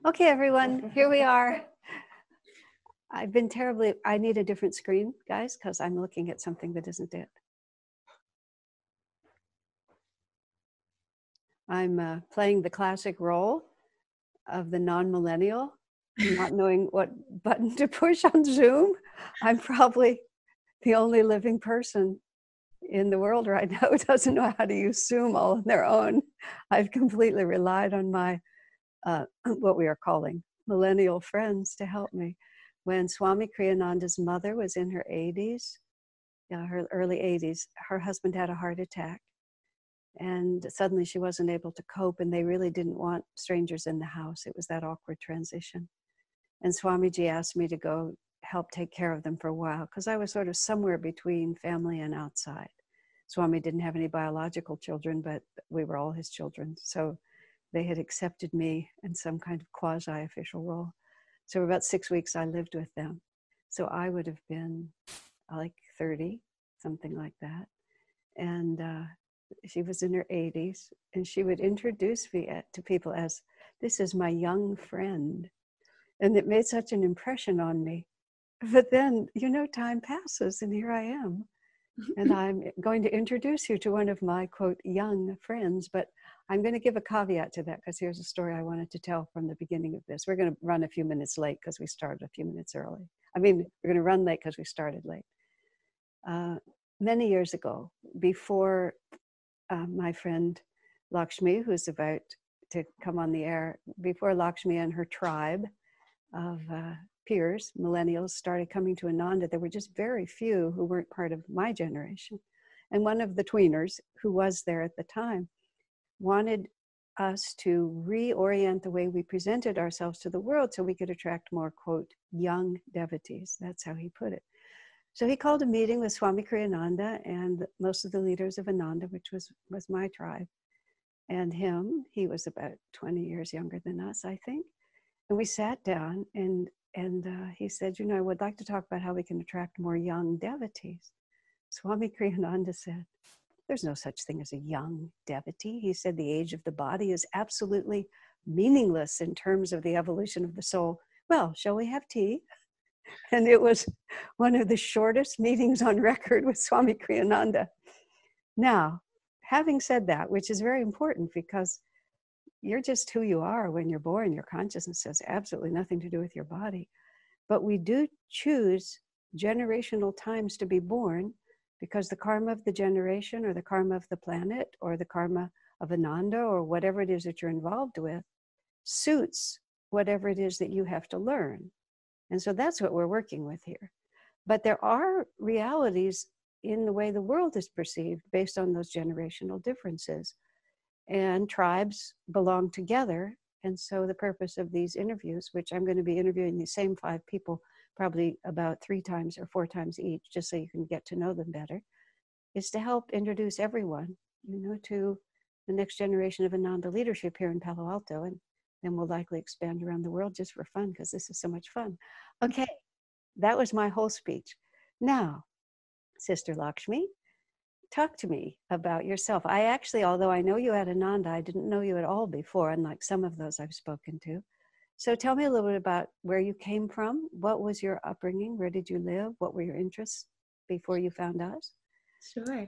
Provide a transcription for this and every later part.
Okay, everyone, here we are. I need a different screen, guys, because I'm looking at something that isn't it. I'm playing the classic role of the non-millennial, not knowing what button to push on Zoom. I'm probably the only living person in the world right now who doesn't know how to use Zoom all on their own. I've completely relied on my, what we are calling millennial friends to help me. When Swami Kriyananda's mother was in her 80s, her early 80s, her husband had a heart attack. And suddenly she wasn't able to cope, and they really didn't want strangers in the house. It was that awkward transition. And Swamiji asked me to go help take care of them for a while, because I was sort of somewhere between family and outside. Swami didn't have any biological children, but we were all his children. So they had accepted me in some kind of quasi-official role. So for about 6 weeks, I lived with them. So I would have been like 30, something like that. And she was in her 80s, and she would introduce me to people as, this is my young friend. And it made such an impression on me. But then, time passes, and here I am. And I'm going to introduce you to one of my, quote, young friends. But I'm going to give a caveat to that, because here's a story I wanted to tell from the beginning of this. We're going to run a few minutes late because we started a few minutes early. We're going to run late because we started late. Many years ago, before my friend Lakshmi, who's about to come on the air, before Lakshmi and her tribe of peers, millennials, started coming to Ananda, there were just very few who weren't part of my generation. And one of the tweeners, who was there at the time, wanted us to reorient the way we presented ourselves to the world so we could attract more, quote, young devotees. That's how he put it. So he called a meeting with Swami Kriyananda and most of the leaders of Ananda, which was my tribe, and him. He was about 20 years younger than us, I think. And we sat down, and he said, I would like to talk about how we can attract more young devotees. Swami Kriyananda said, there's no such thing as a young devotee. He said the age of the body is absolutely meaningless in terms of the evolution of the soul. Well, shall we have tea? And it was one of the shortest meetings on record with Swami Kriyananda. Now, having said that, which is very important because you're just who you are when you're born, your consciousness has absolutely nothing to do with your body. But we do choose generational times to be born because the karma of the generation or the karma of the planet or the karma of Ananda or whatever it is that you're involved with suits whatever it is that you have to learn. And so that's what we're working with here. But there are realities in the way the world is perceived based on those generational differences. And tribes belong together. And so the purpose of these interviews, which I'm going to be interviewing the same 5 people, probably about 3 times or 4 times each, just so you can get to know them better, is to help introduce everyone, to the next generation of Ananda leadership here in Palo Alto. And then we'll likely expand around the world just for fun, because this is so much fun. Okay, that was my whole speech. Now, Sister Lakshmi, talk to me about yourself. I actually, although I know you at Ananda, I didn't know you at all before, unlike some of those I've spoken to. So tell me a little bit about where you came from. What was your upbringing? Where did you live? What were your interests before you found us? Sure.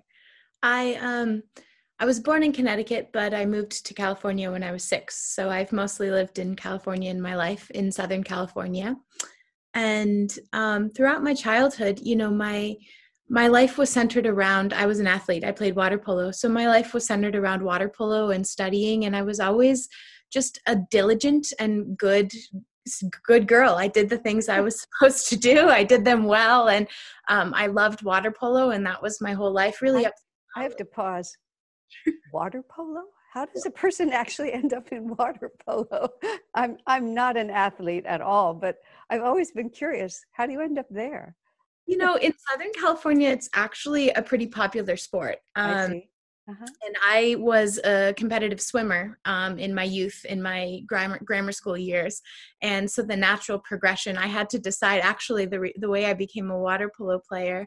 I was born in Connecticut, but I moved to California when I was 6. So I've mostly lived in California in my life, in Southern California. And throughout my childhood, my life was centered around, I was an athlete. I played water polo. So my life was centered around water polo and studying. And I was always just a diligent and good girl. I did the things I was supposed to do. I did them well. And I loved water polo. And that was my whole life, really. I have to pause. Water polo? How does a person actually end up in water polo? I'm not an athlete at all, but I've always been curious. How do you end up there? In Southern California, it's actually a pretty popular sport. I see. And I was a competitive swimmer in my youth, in my grammar school years. And so the natural progression, I had to decide, actually, the way I became a water polo player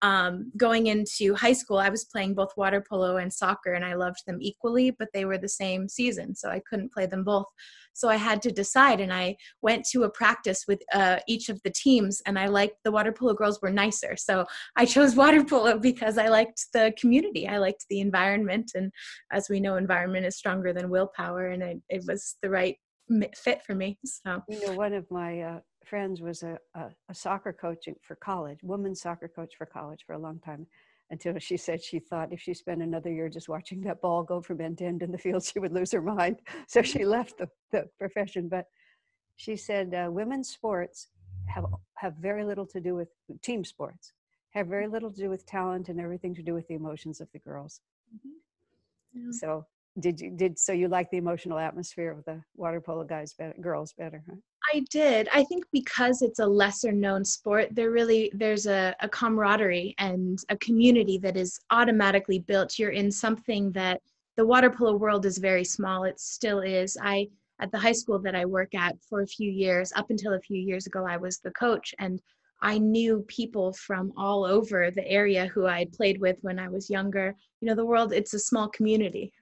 going into high school, I was playing both water polo and soccer, and I loved them equally, but they were the same season, so I couldn't play them both. So I had to decide, and I went to a practice with each of the teams, and I liked the water polo girls were nicer. So I chose water polo because I liked the community. I liked the environment, and as we know, environment is stronger than willpower, and it was the right fit for me. So, one of my friends was a soccer coach for college, women's soccer coach for college for a long time, until she said she thought if she spent another year just watching that ball go from end to end in the field, she would lose her mind. So she left the profession. But she said women's sports have very little to do with team sports, have very little to do with talent and everything to do with the emotions of the girls. Mm-hmm. Yeah. So so you like the emotional atmosphere of the water polo girls better, huh? I did. I think because it's a lesser known sport, there's a camaraderie and a community that is automatically built. You're in something that the water polo world is very small. It still is. At the high school that I work at for a few years, up until a few years ago, I was the coach, and I knew people from all over the area who I played with when I was younger. The world, it's a small community.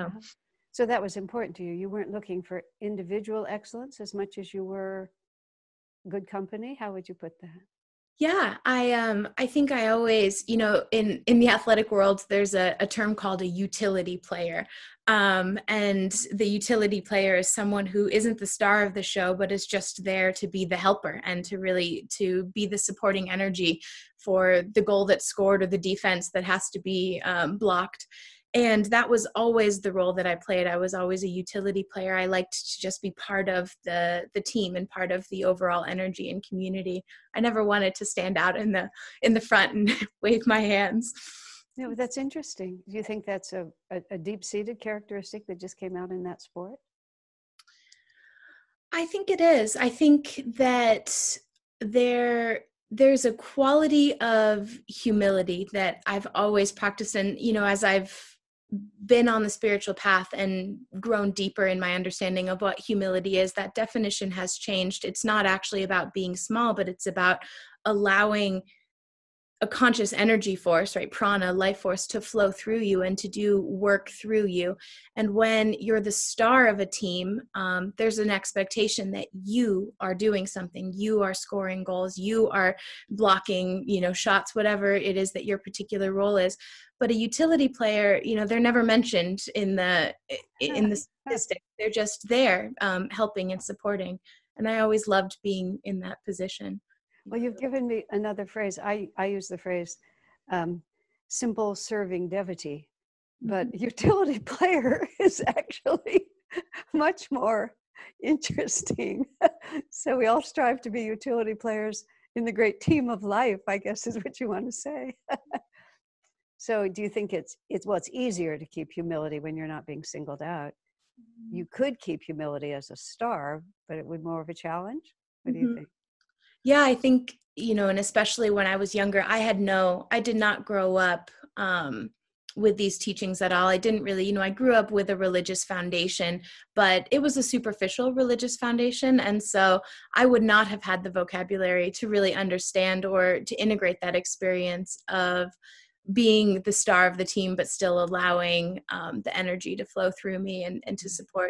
So that was important to you. You weren't looking for individual excellence as much as you were good company. How would you put that? Yeah, I think I always, in the athletic world, there's a term called a utility player. And the utility player is someone who isn't the star of the show, but is just there to be the helper and to be the supporting energy for the goal that's scored or the defense that has to be blocked. And that was always the role that I played. I was always a utility player. I liked to just be part of the team and part of the overall energy and community. I never wanted to stand out in the front and wave my hands. Yeah, but that's interesting. Do you think that's a deep-seated characteristic that just came out in that sport? I think it is. I think that there's a quality of humility that I've always practiced. And, as I've been on the spiritual path and grown deeper in my understanding of what humility is, that definition has changed. It's not actually about being small, but it's about allowing a conscious energy force, right? Prana, life force, to flow through you and to do work through you. And when you're the star of a team, there's an expectation that you are doing something. You are scoring goals. You are blocking, shots, whatever it is that your particular role is. But a utility player, they're never mentioned in the statistic. They're just there, helping and supporting. And I always loved being in that position. Well, you've given me another phrase. I use the phrase simple serving devotee, but utility player is actually much more interesting. So we all strive to be utility players in the great team of life, I guess is what you want to say. So do you think it's easier to keep humility when you're not being singled out? You could keep humility as a star, but it would be more of a challenge? What do you think? Yeah, I think, and especially when I was younger, I did not grow up with these teachings at all. I didn't really, I grew up with a religious foundation, but it was a superficial religious foundation. And so I would not have had the vocabulary to really understand or to integrate that experience of being the star of the team, but still allowing the energy to flow through me and to support,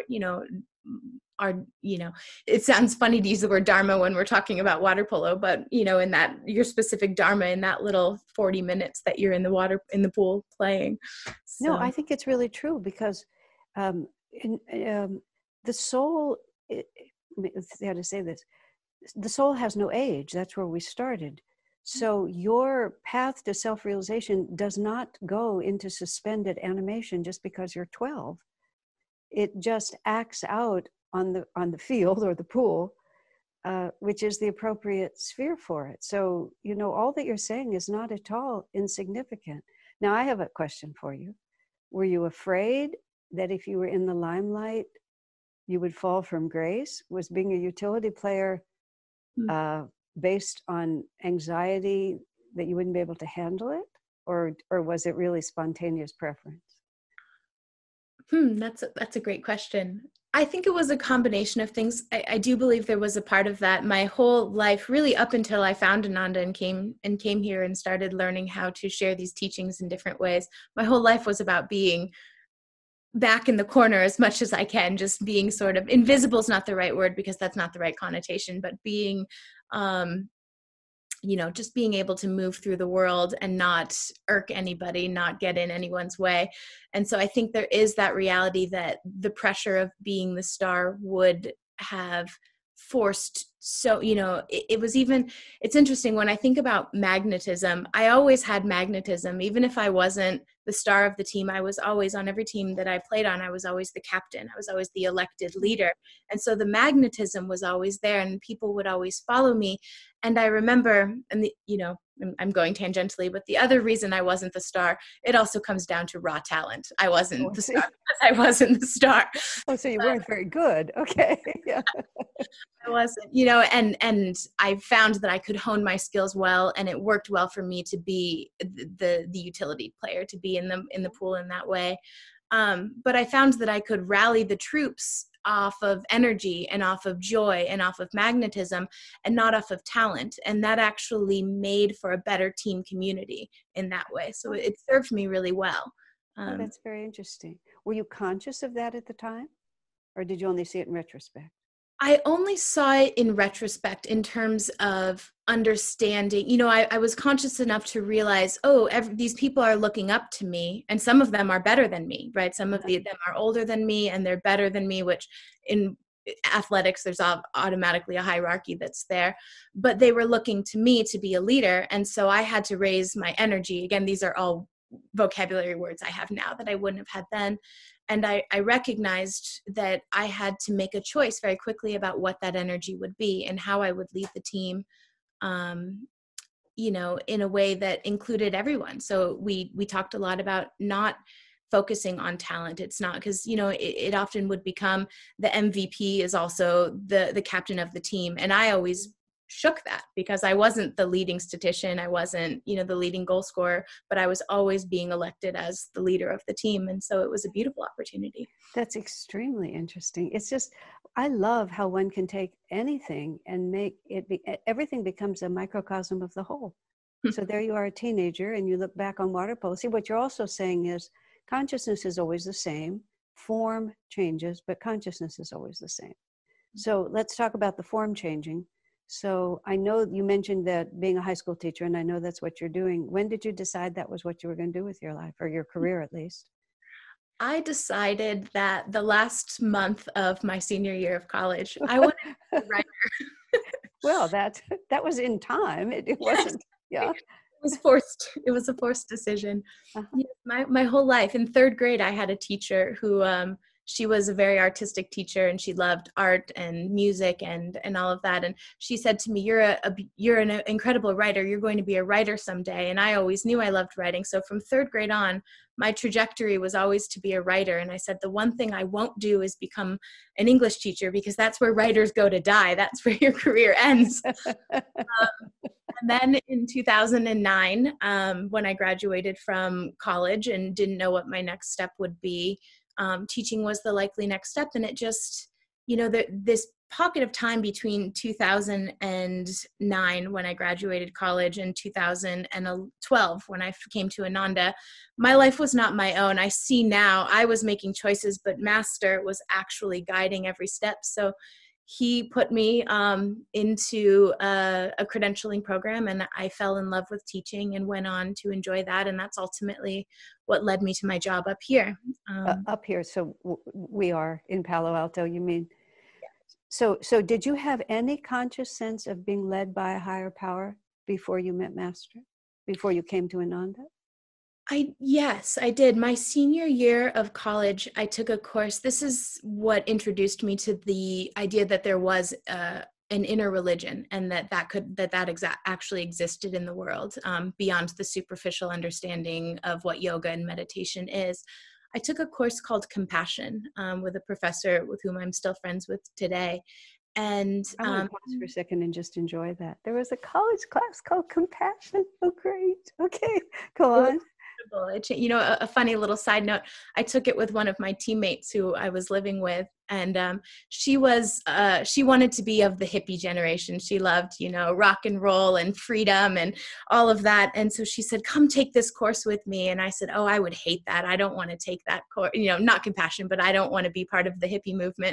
it sounds funny to use the word dharma when we're talking about water polo, but in that your specific dharma in that little 40 minutes that you're in the pool playing. So. No, I think it's really true because the soul, how to say this, the soul has no age. That's where we started. So your path to self-realization does not go into suspended animation just because you're 12. It just acts out on the field or the pool, which is the appropriate sphere for it. So, all that you're saying is not at all insignificant. Now, I have a question for you. Were you afraid that if you were in the limelight, you would fall from grace? Was being a utility player based on anxiety that you wouldn't be able to handle it? Or was it really spontaneous preference? That's a great question. I think it was a combination of things. I do believe there was a part of that. My whole life, really up until I found Ananda and came here and started learning how to share these teachings in different ways. My whole life was about being back in the corner as much as I can, just being sort of invisible is not the right word because that's not the right connotation, but being, just being able to move through the world and not irk anybody, not get in anyone's way. And so I think there is that reality that the pressure of being the star would have forced. So, it was even, it's interesting when I think about magnetism, I always had magnetism. Even if I wasn't the star of the team, I was always on every team that I played on. I was always the captain. I was always the elected leader. And so the magnetism was always there and people would always follow me. And I remember, I'm going tangentially, but the other reason I wasn't the star, it also comes down to raw talent. I wasn't the star because I wasn't the star. Oh, so you weren't very good. Okay. Yeah. I wasn't, and I found that I could hone my skills well, and it worked well for me to be the utility player, to be in the pool in that way. But I found that I could rally the troops off of energy and off of joy and off of magnetism and not off of talent. And that actually made for a better team community in that way. So it served me really well. That's very interesting. Were you conscious of that at the time, or did you only see it in retrospect? I only saw it in retrospect in terms of understanding. I was conscious enough to realize, these people are looking up to me, and some of them are better than me, right? Some of them are older than me and they're better than me, which in athletics, there's automatically a hierarchy that's there. But they were looking to me to be a leader. And so I had to raise my energy. Again, these are all vocabulary words I have now that I wouldn't have had then. And I recognized that I had to make a choice very quickly about what that energy would be and how I would lead the team, in a way that included everyone. So we talked a lot about not focusing on talent. It's not because, it often would become the MVP is also the captain of the team. And I always shook that because I wasn't the leading statistician. I wasn't, the leading goal scorer, but I was always being elected as the leader of the team. And so it was a beautiful opportunity. That's extremely interesting. It's just, I love how one can take anything and make it, everything becomes a microcosm of the whole. So there you are, a teenager, and you look back on water polo. See, what you're also saying is consciousness is always the same. Form changes, but consciousness is always the same. So let's talk about the form changing. So I know you mentioned that being a high school teacher, and I know that's what you're doing. When did you decide that was what you were going to do with your life, or your career at least? I decided that the last month of my senior year of college, I wanted to be a writer. Well, that was in time. It wasn't, yeah. It was forced. It was a forced decision. Uh-huh. My whole life. In third grade, I had a teacher who, she was a very artistic teacher, and she loved art and music and all of that. And she said to me, you're an incredible writer. You're going to be a writer someday. And I always knew I loved writing. So from third grade on, my trajectory was always to be a writer. And I said, the one thing I won't do is become an English teacher, because that's where writers go to die. That's where your career ends. And then in 2009, when I graduated from college and didn't know what my next step would be, teaching was the likely next step. And it just, this pocket of time between 2009 when I graduated college and 2012 when I came to Ananda, my life was not my own. I see now I was making choices, but Master was actually guiding every step. So he put me into a credentialing program, and I fell in love with teaching and went on to enjoy that. And that's ultimately what led me to my job up here. Up here. So we are in Palo Alto, you mean? So did you have any conscious sense of being led by a higher power before you met Master, before you came to Ananda? Yes, I did. My senior year of college, I took a course. This is what introduced me to the idea that there was an inner religion, and that actually existed in the world, beyond the superficial understanding of what yoga and meditation is. I took a course called Compassion with a professor with whom I'm still friends with today. And I want to pause for a second and just enjoy that. There was a college class called Compassion. Oh, great. Okay, go on. incredible. A funny little side note, I took it with one of my teammates who I was living with, and she wanted to be of the hippie generation. She loved, rock and roll and freedom and all of that. And so she said, come take this course with me. And I said, oh, I would hate that. I don't want to take that course, not compassion, but I don't want to be part of the hippie movement.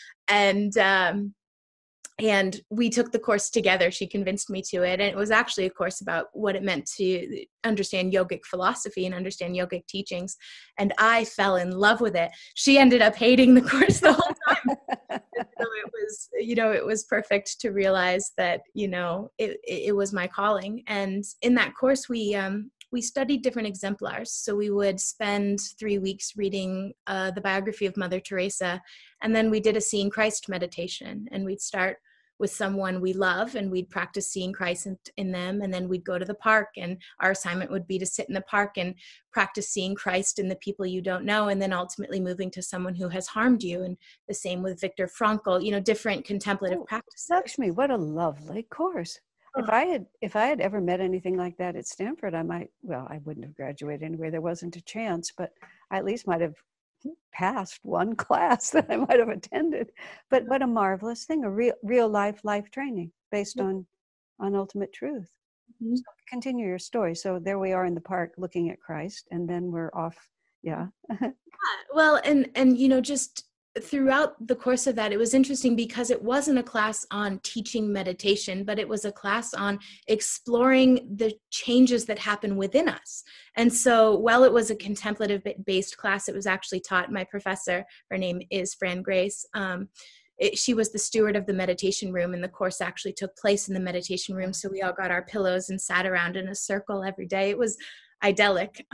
And we took the course together. She convinced me to it. And it was actually a course about what it meant to understand yogic philosophy and understand yogic teachings. And I fell in love with it. She ended up hating the course the whole time. So it was perfect to realize that, it was my calling. And in that course, we studied different exemplars. So we would spend 3 weeks reading the biography of Mother Teresa. And then we did a Seeing Christ meditation. And we'd start with someone we love, and we'd practice seeing Christ in them. And then we'd go to the park, and our assignment would be to sit in the park and practice seeing Christ in the people you don't know. And then ultimately moving to someone who has harmed you. And the same with Viktor Frankl, different contemplative practices. Lakshmi, what a lovely course. If I had ever met anything like that at Stanford, I wouldn't have graduated anyway. There wasn't a chance, but I at least might have passed one class that I might have attended. But what a marvelous thing, a real life training based on ultimate truth. Mm-hmm. So continue your story. So there we are in the park looking at Christ, and then we're off. Yeah. Well, and just throughout the course of that, it was interesting because it wasn't a class on teaching meditation, but it was a class on exploring the changes that happen within us. And so while it was a contemplative based class, it was actually taught, my professor, her name is Fran Grace. She was the steward of the meditation room, and the course actually took place in the meditation room. So we all got our pillows and sat around in a circle every day. It was idyllic.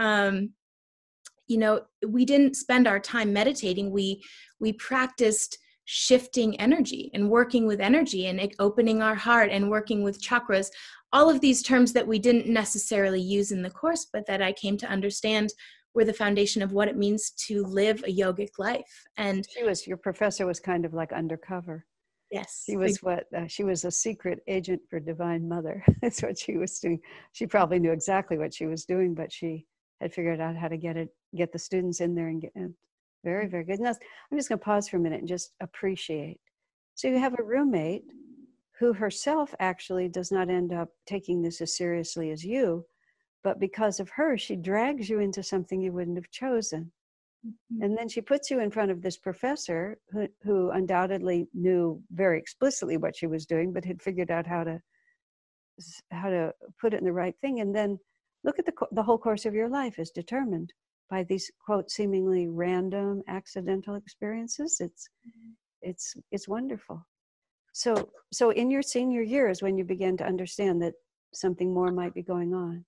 We didn't spend our time meditating. We practiced shifting energy and working with energy and opening our heart and working with chakras, all of these terms that we didn't necessarily use in the course, but that I came to understand were the foundation of what it means to live a yogic life. And your professor was kind of like undercover. Yes. She was she was a secret agent for Divine Mother. That's what she was doing. She probably knew exactly what she was doing, but she had figured out how to get the students in there and get very, very good. Now, I'm just going to pause for a minute and just appreciate. So you have a roommate who herself actually does not end up taking this as seriously as you, but because of her, she drags you into something you wouldn't have chosen. Mm-hmm. And then she puts you in front of this professor who undoubtedly knew very explicitly what she was doing, but had figured out how to put it in the right thing. And then look at the whole course of your life is determined by these, quote, seemingly random, accidental experiences. It's wonderful. So in your senior years, when you began to understand that something more might be going on.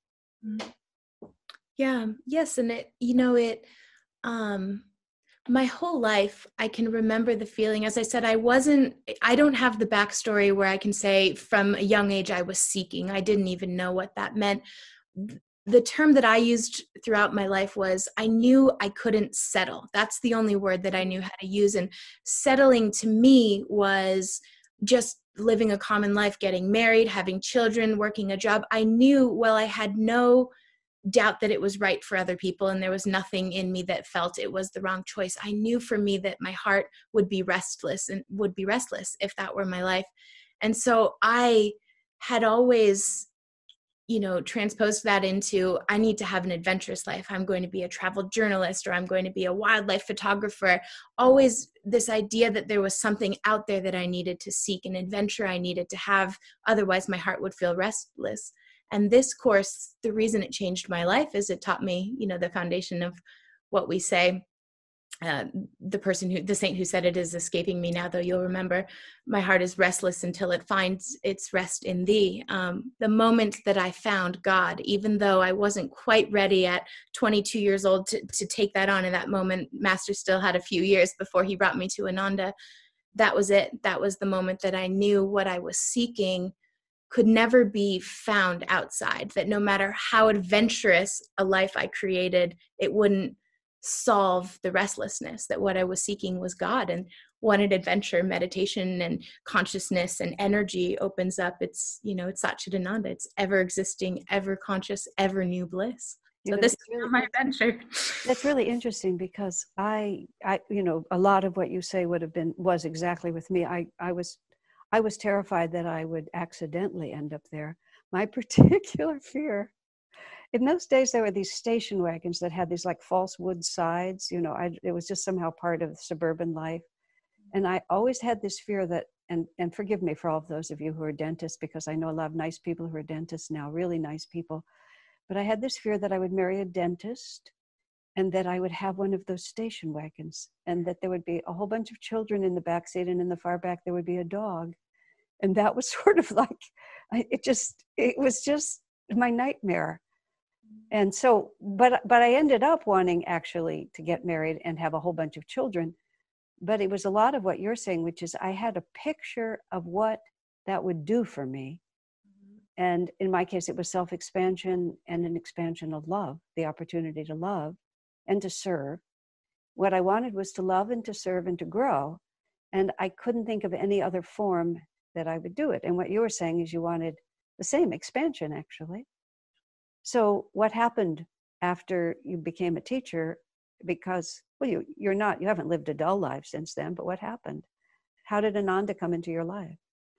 Yeah. Yes. And my whole life, I can remember the feeling. As I said, I don't have the backstory where I can say from a young age I was seeking. I didn't even know what that meant. The term that I used throughout my life was I knew I couldn't settle. That's the only word that I knew how to use. And settling to me was just living a common life, getting married, having children, working a job. I knew, I had no doubt that it was right for other people, and there was nothing in me that felt it was the wrong choice. I knew for me that my heart would be restless if that were my life. And so I had always transposed that into, I need to have an adventurous life. I'm going to be a travel journalist, or I'm going to be a wildlife photographer. Always this idea that there was something out there that I needed to seek, an adventure I needed to have. Otherwise, my heart would feel restless. And this course, the reason it changed my life is it taught me, the foundation of what we say. The saint who said it is escaping me now, though you'll remember, my heart is restless until it finds its rest in thee. The moment that I found God, even though I wasn't quite ready at 22 years old to take that on in that moment, Master still had a few years before he brought me to Ananda. That was it. That was the moment that I knew what I was seeking could never be found outside, that no matter how adventurous a life I created, it wouldn't solve the restlessness, that what I was seeking was God. And what an adventure meditation and consciousness and energy opens up. It's, it's Satchidananda. It's ever existing, ever conscious, ever new bliss. So know, this is that's really, my adventure. that's really interesting because a lot of what you say was exactly with me. I was terrified that I would accidentally end up there. My particular fear, in those days, there were these station wagons that had these like false wood sides. It was just somehow part of suburban life. And I always had this fear that, and forgive me for all of those of you who are dentists, because I know a lot of nice people who are dentists now, really nice people. But I had this fear that I would marry a dentist and that I would have one of those station wagons, and that there would be a whole bunch of children in the back seat, and in the far back there would be a dog. And that was sort of like, it was just my nightmare. And so, but I ended up wanting actually to get married and have a whole bunch of children. But it was a lot of what you're saying, which is I had a picture of what that would do for me. And in my case, it was self-expansion and an expansion of love, the opportunity to love and to serve. What I wanted was to love and to serve and to grow. And I couldn't think of any other form that I would do it. And what you were saying is you wanted the same expansion, actually. So what happened after you became a teacher? Because, well, you haven't lived a dull life since then, but what happened? How did Ananda come into your life?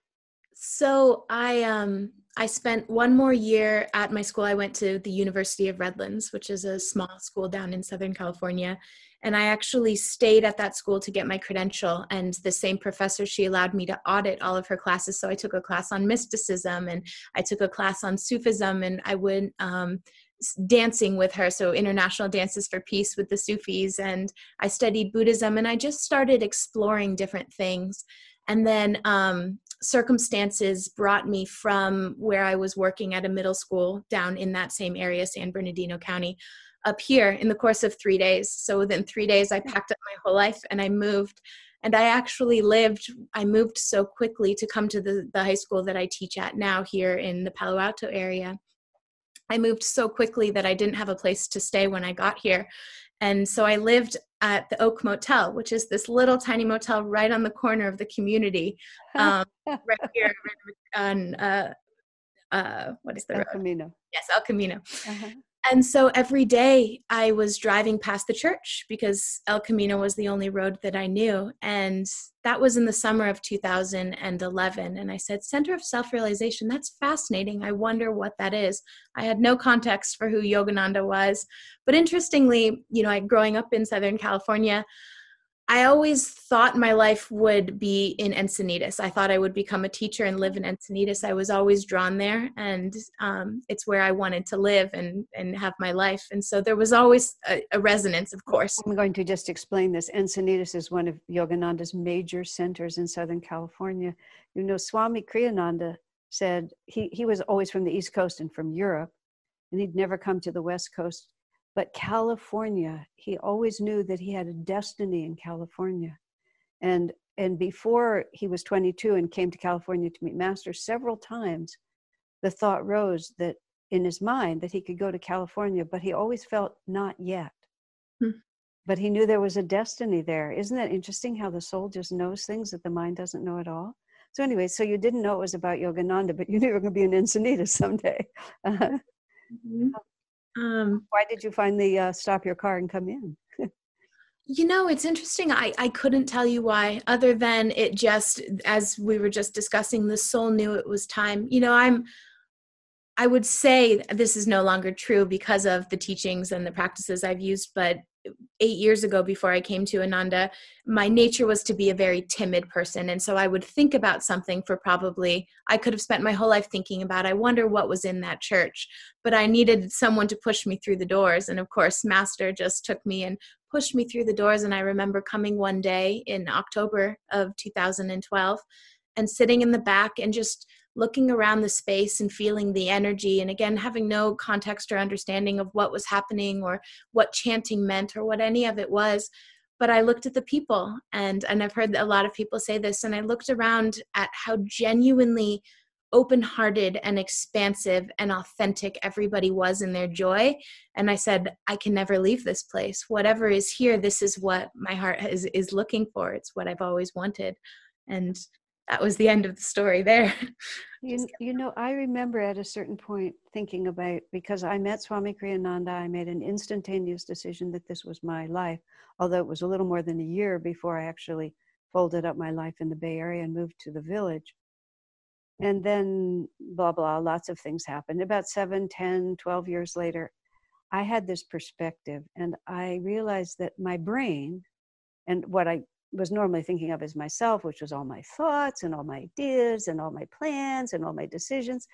So I spent one more year at my school. I went to the University of Redlands, which is a small school down in Southern California. And I actually stayed at that school to get my credential. And the same professor, she allowed me to audit all of her classes. So I took a class on mysticism, and I took a class on Sufism, and I went dancing with her. So International Dances for Peace with the Sufis. And I studied Buddhism, and I just started exploring different things. And then circumstances brought me from where I was working at a middle school down in that same area, San Bernardino County, up here in the course of 3 days. So within 3 days, I packed up my whole life and I moved. And I moved so quickly to come to the high school that I teach at now here in the Palo Alto area. I moved so quickly that I didn't have a place to stay when I got here. And so I lived at the Oak Motel, which is this little tiny motel right on the corner of the community, right here on, what is the road? El Camino. Yes, El Camino. Uh-huh. And so every day I was driving past the church because El Camino was the only road that I knew. And that was in the summer of 2011. And I said, Center of Self-Realization, that's fascinating. I wonder what that is. I had no context for who Yogananda was. But interestingly, growing up in Southern California, I always thought my life would be in Encinitas. I thought I would become a teacher and live in Encinitas. I was always drawn there, and it's where I wanted to live and have my life. And so there was always a resonance, of course. I'm going to just explain this. Encinitas is one of Yogananda's major centers in Southern California. Swami Kriyananda said he was always from the East Coast and from Europe, and he'd never come to the West Coast. But California, he always knew that he had a destiny in California. And before he was 22 and came to California to meet Master, several times the thought rose that in his mind that he could go to California, but he always felt not yet. But he knew there was a destiny there. Isn't that interesting how the soul just knows things that the mind doesn't know at all? So anyway, so you didn't know it was about Yogananda, but you knew you were going to be in Encinitas someday. Mm-hmm. Why did you finally stop your car and come in? It's interesting. I couldn't tell you why, other than it just, as we were just discussing, the soul knew it was time. I would say this is no longer true because of the teachings and the practices I've used, but 8 years ago, before I came to Ananda, my nature was to be a very timid person. And so I would think about something for I could have spent my whole life thinking about, I wonder what was in that church, but I needed someone to push me through the doors. And of course, Master just took me and pushed me through the doors. And I remember coming one day in October of 2012 and sitting in the back and just looking around the space and feeling the energy. And again, having no context or understanding of what was happening or what chanting meant or what any of it was. But I looked at the people, and I've heard a lot of people say this, and I looked around at how genuinely open-hearted and expansive and authentic everybody was in their joy. And I said, I can never leave this place. Whatever is here, this is what my heart is looking for. It's what I've always wanted. And that was the end of the story there. I remember at a certain point thinking about, because I met Swami Kriyananda, I made an instantaneous decision that this was my life, although it was a little more than a year before I actually folded up my life in the Bay Area and moved to the village. And then blah, blah, lots of things happened. About 7, 10, 12 years later, I had this perspective, and I realized that my brain, and what I was normally thinking of as myself, which was all my thoughts and all my ideas and all my plans and all my decisions.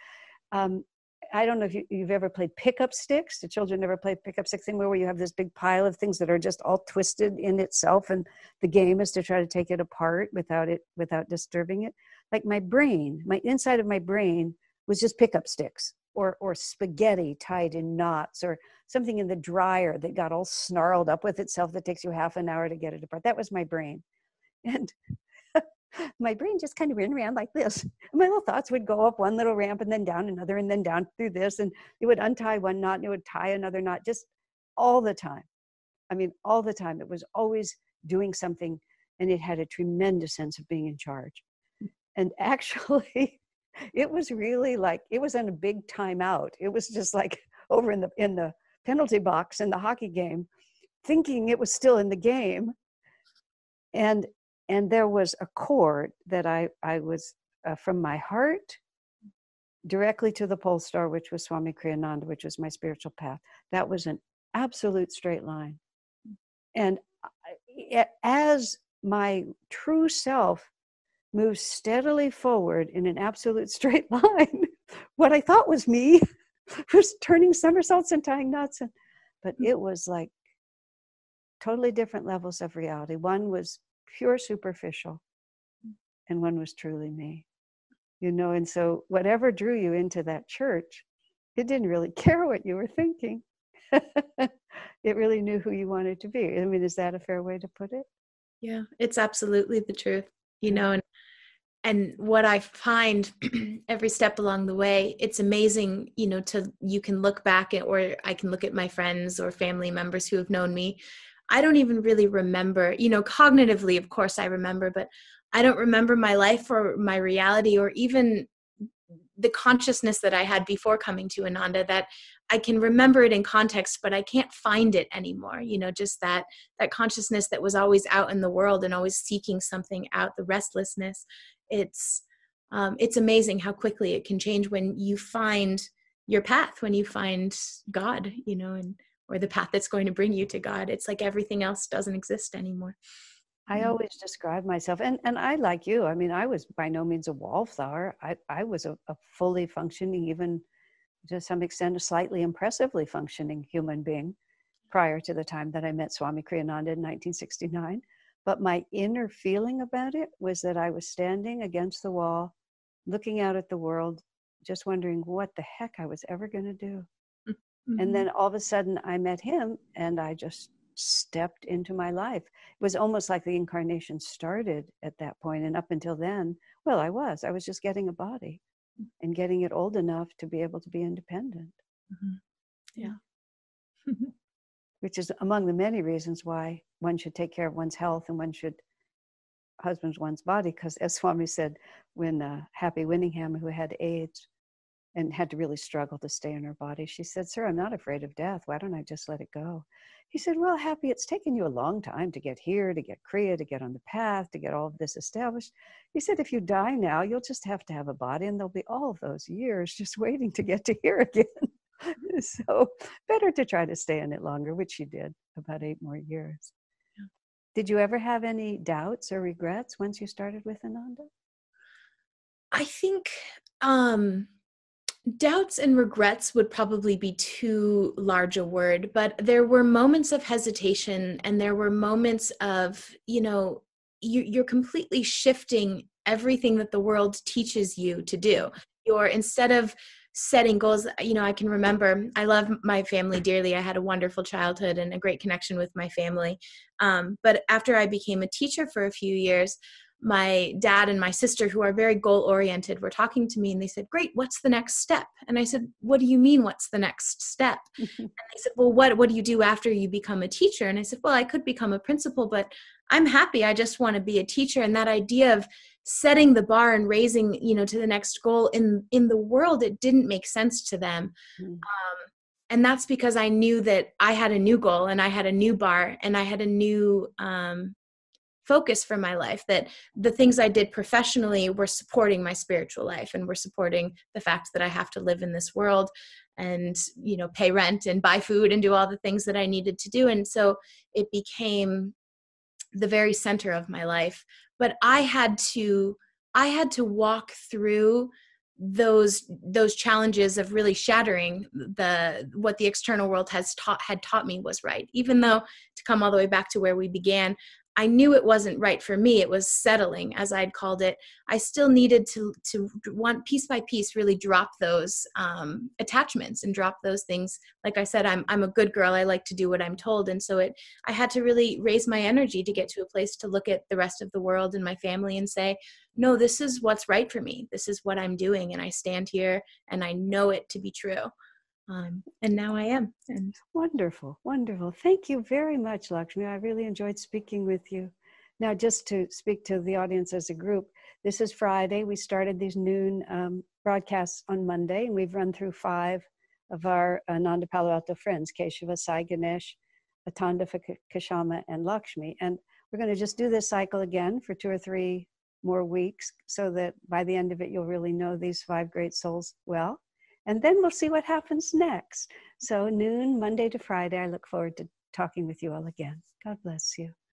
I don't know if you've ever played pickup sticks. The children ever play pickup stick thing where you have this big pile of things that are just all twisted in itself, and the game is to try to take it apart without disturbing it. Like my brain, my inside of my brain was just pickup sticks or spaghetti tied in knots, or something in the dryer that got all snarled up with itself that takes you half an hour to get it apart. That was my brain. And my brain just kind of ran around like this. My little thoughts would go up one little ramp and then down another and then down through this. And it would untie one knot and it would tie another knot, just all the time. I mean, all the time. It was always doing something, and it had a tremendous sense of being in charge. And actually, it was really like, it was in a big timeout. It was just like over in the penalty box in the hockey game, thinking it was still in the game. And there was a cord that I was from my heart directly to the pole star, which was Swami Kriyananda, which was my spiritual path. That was an absolute straight line. And as my true self moves steadily forward in an absolute straight line, what I thought was me was turning somersaults and tying knots. But it was like totally different levels of reality. One was pure superficial, and one was truly me. And so whatever drew you into that church, it didn't really care what you were thinking. It really knew who you wanted to be. I mean, is that a fair way to put it? Yeah, it's absolutely the truth, and what I find every step along the way, it's amazing, you can look back at, or I can look at my friends or family members who have known me. I don't even really remember, cognitively, of course I remember, but I don't remember my life or my reality or even the consciousness that I had before coming to Ananda. That I can remember it in context, but I can't find it anymore. Just that consciousness that was always out in the world and always seeking something out, the restlessness. It's amazing how quickly it can change when you find your path, when you find God, or the path that's going to bring you to God. It's like everything else doesn't exist anymore. I always describe myself, and I, like you, I mean, I was by no means a wallflower. I was a fully functioning, even to some extent, a slightly impressively functioning human being prior to the time that I met Swami Kriyananda in 1969. But my inner feeling about it was that I was standing against the wall, looking out at the world, just wondering what the heck I was ever going to do. Mm-hmm. And then all of a sudden I met him, and I just stepped into my life. It was almost like the incarnation started at that point. And up until then, well, I was just getting a body and getting it old enough to be able to be independent. Mm-hmm. Yeah. Which is among the many reasons why one should take care of one's health and one should husband one's body. Because as Swami said, when Happy Winningham, who had AIDS and had to really struggle to stay in her body, she said, "Sir, I'm not afraid of death. Why don't I just let it go?" He said, "Well, Happy, it's taken you a long time to get here, to get Kriya, to get on the path, to get all of this established." He said, "If you die now, you'll just have to have a body, and there'll be all of those years just waiting to get to here again." So better to try to stay in it longer, which she did, about 8 more years. Yeah. Did you ever have any doubts or regrets once you started with Ananda? I think doubts and regrets would probably be too large a word, but there were moments of hesitation, and there were moments of, you're completely shifting everything that the world teaches you to do. Instead of setting goals, I can remember, I love my family dearly. I had a wonderful childhood and a great connection with my family. But after I became a teacher for a few years, my dad and my sister, who are very goal-oriented, were talking to me, and they said, "Great, what's the next step?" And I said, "What do you mean, what's the next step?" And they said, "Well, what do you do after you become a teacher?" And I said, "Well, I could become a principal, but I'm happy. I just want to be a teacher." And that idea of setting the bar and raising, to the next goal in the world, it didn't make sense to them. Mm. And that's because I knew that I had a new goal and I had a new bar and I had a new focus for my life, that the things I did professionally were supporting my spiritual life and were supporting the fact that I have to live in this world and, pay rent and buy food and do all the things that I needed to do. And so it became the very center of my life. But I had to walk through those challenges of really shattering what the external world had taught me was right. Even though, to come all the way back to where we began, I knew it wasn't right for me. It was settling, as I'd called it. I still needed to want, piece by piece, really drop those attachments and drop those things. Like I said, I'm a good girl. I like to do what I'm told. And so I had to really raise my energy to get to a place to look at the rest of the world and my family and say, no, this is what's right for me. This is what I'm doing. And I stand here and I know it to be true. And now I am. And Wonderful, wonderful. Thank you very much, Lakshmi. I really enjoyed speaking with you. Now, just to speak to the audience as a group, this is Friday. We started these noon broadcasts on Monday, and we've run through 5 of our Nanda Palo Alto friends, Keshava, Sai Ganesh, Atanda Kashama, and Lakshmi. And we're going to just do this cycle again for 2 or 3 more weeks so that by the end of it, you'll really know these 5 great souls well. And then we'll see what happens next. So noon, Monday to Friday, I look forward to talking with you all again. God bless you.